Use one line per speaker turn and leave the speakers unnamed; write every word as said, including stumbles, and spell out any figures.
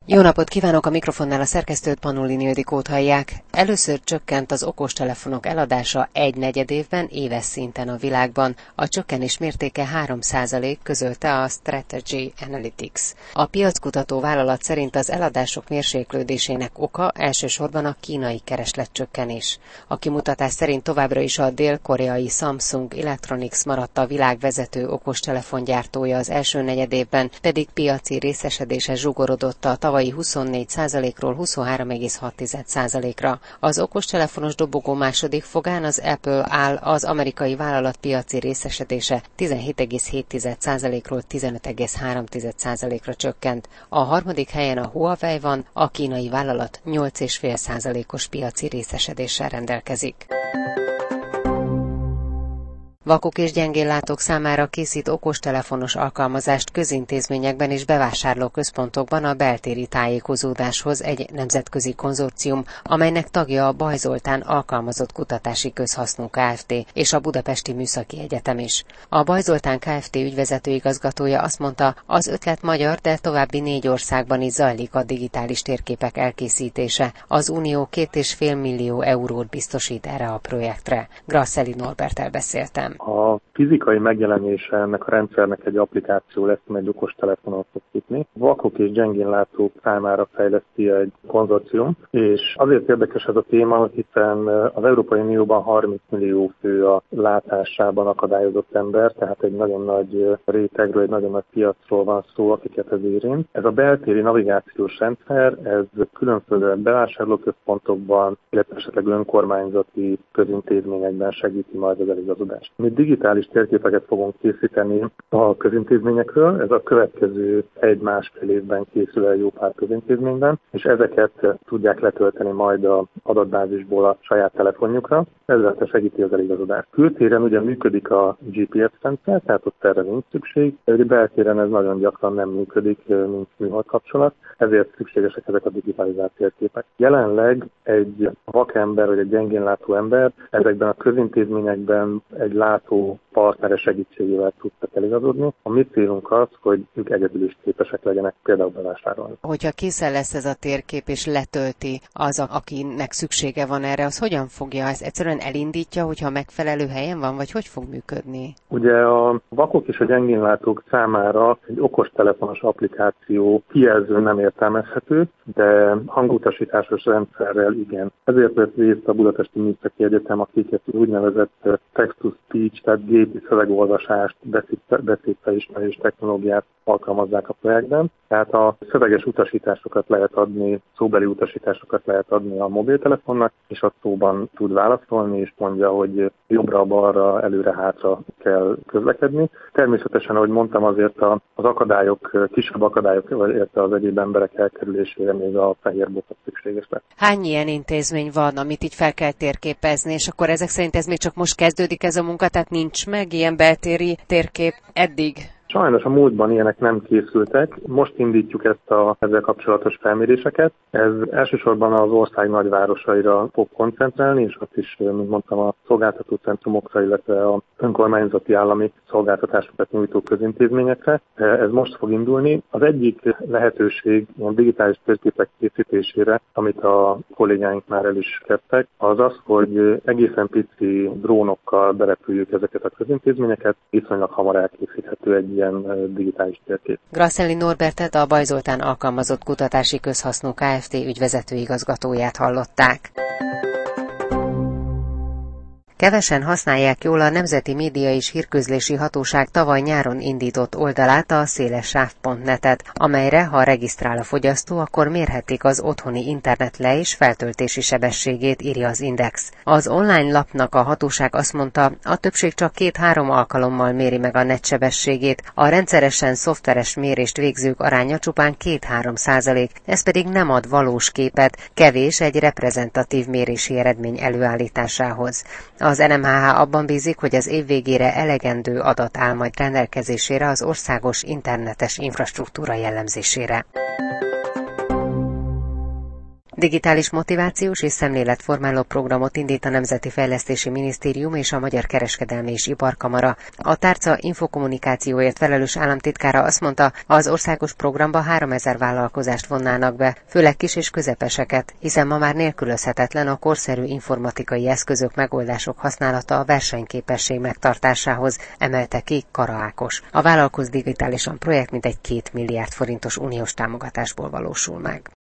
Jó napot kívánok, a mikrofonnál a szerkesztőt, Panolini Ildikót hallják. Először csökkent az okostelefonok eladása egy negyed évben éves szinten a világban. A csökkenés mértéke három százalék, közölte a Strategy Analytics. A piackutató vállalat szerint az eladások mérséklődésének oka elsősorban a kínai keresletcsökkenés. A kimutatás szerint továbbra is a dél-koreai Samsung Electronics maradt a világ vezető okostelefongyártója az első negyedévben, pedig piaci részesedése zsugorodott a tavalyi huszonnégy százalékról huszonhárom egész hat százalékra. Az okostelefonos dobogó második fogán az Apple áll, az amerikai vállalat piaci részesedése tizenhét egész hét százalékról tizenöt egész három százalékra csökkent. A harmadik helyen a Huawei van, a kínai vállalat nyolc egész öt százalékos piaci részesedéssel rendelkezik. Vakok és gyengéllátók számára készít okostelefonos alkalmazást közintézményekben és bevásárlóközpontokban a beltéri tájékozódáshoz egy nemzetközi konzorcium, amelynek tagja a Baj Zoltán Alkalmazott Kutatási Közhasznú Kft. És a Budapesti Műszaki Egyetem is. A Baj Zoltán Kft. Ügyvezető igazgatója azt mondta, az ötlet magyar, de további négy országban is zajlik a digitális térképek elkészítése. Az Unió két és fél millió eurót biztosít erre a projektre. Grasseli Norberttel beszéltem.
A fizikai megjelenése ennek a rendszernek egy applikáció lesz, amely egy okostelefonon fog futni. Vakok és gyengénlátók számára fejleszti egy konzorcium, és azért érdekes ez a téma, hiszen az Európai Unióban harminc millió fő a látásában akadályozott ember, tehát egy nagyon nagy rétegről, egy nagyon nagy piacról van szó, akiket ez érint. Ez a beltéri navigációs rendszer, ez különböző bevásárlóközpontokban, illetve esetleg önkormányzati közintézményekben segíti majd az eligazodást. Mi digitális térképeket fogunk készíteni a közintézményekről, ez a következő egy-másfél évben készül el jó pár közintézményben, és ezeket tudják letölteni majd az adatbázisból a saját telefonjukra, ezzel segíti az eligazodást. Kültéren ugye működik a gé pé es rendszer, tehát ott erre nincs szükség, de beltéren ez nagyon gyakran nem működik, mint műhold kapcsolat, ezért szükségesek ezek a digitalizált térképek. Jelenleg egy vakember vagy egy gyengénlátó ember ezekben a közintézményekben egy látó partnere segítségével tudtak eligazodni. A mi célunk az, hogy ők egyedül is képesek legyenek például bevásárolni.
Hogyha készen lesz ez a térkép és letölti az, akinek szüksége van erre, az hogyan fogja? Ez egyszerűen elindítja, hogyha megfelelő helyen van, vagy hogy fog működni?
Ugye a vakok és a gyengénlátók számára egy okostelefonos applikáció kijelző nem értelmezhető, de hangutasításos rendszerrel igen. Ezért vett részt a Budapesti Műszaki Egyetem, akiket úgynevezett text-to-speech, tehát gépi szövegolvasást, beszédfelismerés technológiát alkalmazzák a projektben. Tehát a szöveges utasításokat lehet adni, szóbeli utasításokat lehet adni a mobiltelefonnak, és a szóban tud válaszolni, és mondja, hogy jobbra-balra, előre-hátra kell közlekedni. Természetesen, ahogy mondtam, azért az akadályok, kisebb akadályok, illetve az egyéb emberek elkerülésére még a fehérbótok szükséges lesz.
Hány ilyen intézmény van, amit így fel kell térképezni, és akkor ezek szerint ez még csak most kezdődik ez a munka, tehát nincs meg ilyen beltéri térkép eddig?
Sajnos a múltban ilyenek nem készültek. Most indítjuk ezt a ezzel kapcsolatos felméréseket. Ez elsősorban az ország nagyvárosaira fog koncentrálni, és ott is, mint mondtam, a szolgáltatócentrumokra, illetve a önkormányzati állami szolgáltatásokat nyújtó közintézményekre. Ez most fog indulni. Az egyik lehetőség a digitális térképek készítésére, amit a kollégáink már el is kezdtek, az az, hogy egészen pici drónokkal berepüljük ezeket a közintézményeket, viszonylag hamar elkészíthető egy ilyen digitális térkép.
Grasseli Norbertet, a Baj Zoltán Alkalmazott Kutatási Közhasznú Kft. Ügyvezető igazgatóját hallották. Kevesen használják jól a Nemzeti Média és Hírközlési Hatóság tavaly nyáron indított oldalát, a szélessáv pont net-et, amelyre, ha regisztrál a fogyasztó, akkor mérhetik az otthoni internet le- és feltöltési sebességét, írja az Index. Az online lapnak a hatóság azt mondta, a többség csak két-három alkalommal méri meg a netsebességét, a rendszeresen szoftveres mérést végzők aránya csupán két-három százalék, ez pedig nem ad valós képet, kevés egy reprezentatív mérési eredmény előállításához. Az en em há há abban bízik, hogy az év végére elegendő adat áll majd rendelkezésére az országos internetes infrastruktúra jellemzésére. Digitális motivációs és szemléletformáló programot indít a Nemzeti Fejlesztési Minisztérium és a Magyar Kereskedelmi és Iparkamara. A tárca infokommunikációért felelős államtitkára azt mondta, az országos programba háromezer vállalkozást vonnának be, főleg kis és közepeseket, hiszen ma már nélkülözhetetlen a korszerű informatikai eszközök, megoldások használata a versenyképesség megtartásához, emelte ki Kara Ákos. A Vállalkozz digitálisan projekt mintegy két milliárd forintos uniós támogatásból valósul meg.